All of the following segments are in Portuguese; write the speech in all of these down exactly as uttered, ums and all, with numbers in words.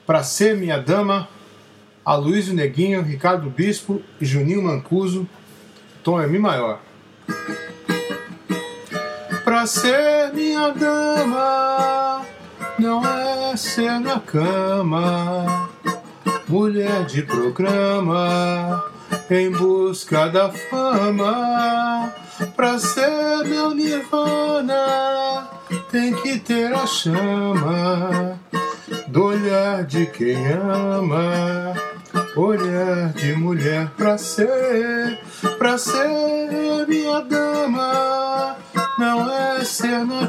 Pra Ser Minha Dama, Aloysio Neguinho, Ricardo Bispo e Juninho Mancuso. Tom é Mi maior. Pra ser minha dama não é ser na cama, mulher de programa em busca da fama. Pra ser meu nirvana tem que ter a chama do olhar de quem ama, olhar de mulher. Pra ser, pra ser minha dama não é ser na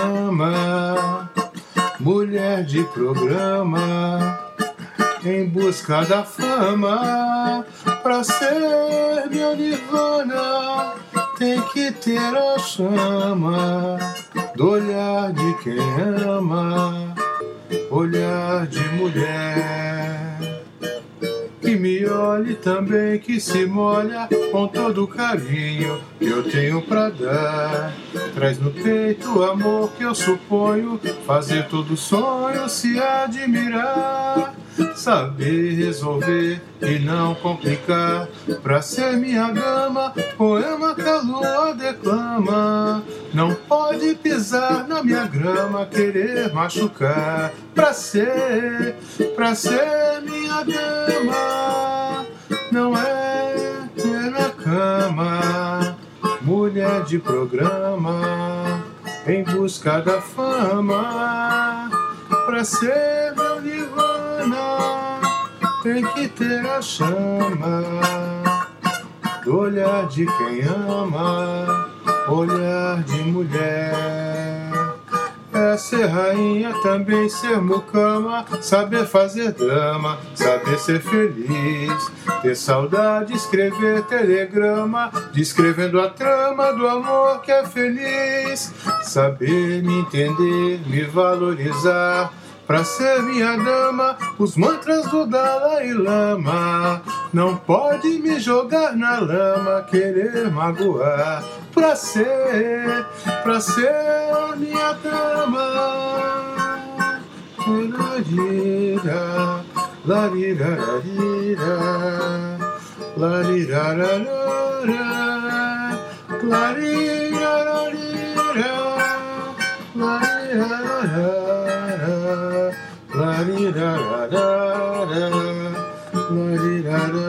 cama, mulher de programa em busca da fama. Pra ser minha nirvana tem que ter a chama do olhar de quem ama, olhar de mulher. Que me olhe também, que se molha com todo o carinho que eu tenho pra dar. Traz no peito o amor que eu suponho fazer todo sonho se admirar. Saber resolver e não complicar. Pra ser minha dama, poema que a lua declama. Não pode pisar na minha grama, querer machucar. Pra ser, pra ser minha dama não é ter na cama, mulher de programa em busca da fama. Pra ser meu nirvana tem que ter a chama do olhar de quem ama, olhar de mulher. É ser rainha, também ser mucama, saber fazer dama, saber ser feliz, ter saudade, escrever telegrama, descrevendo a trama do amor que é feliz. Saber me entender, me valorizar. Pra ser minha dama, os mantras do Dalai Lama. Não pode me jogar na lama, querer magoar. Pra ser, pra ser minha dama. Larira, larira, larira, larira, larira, larira, la di da da da, la di da da.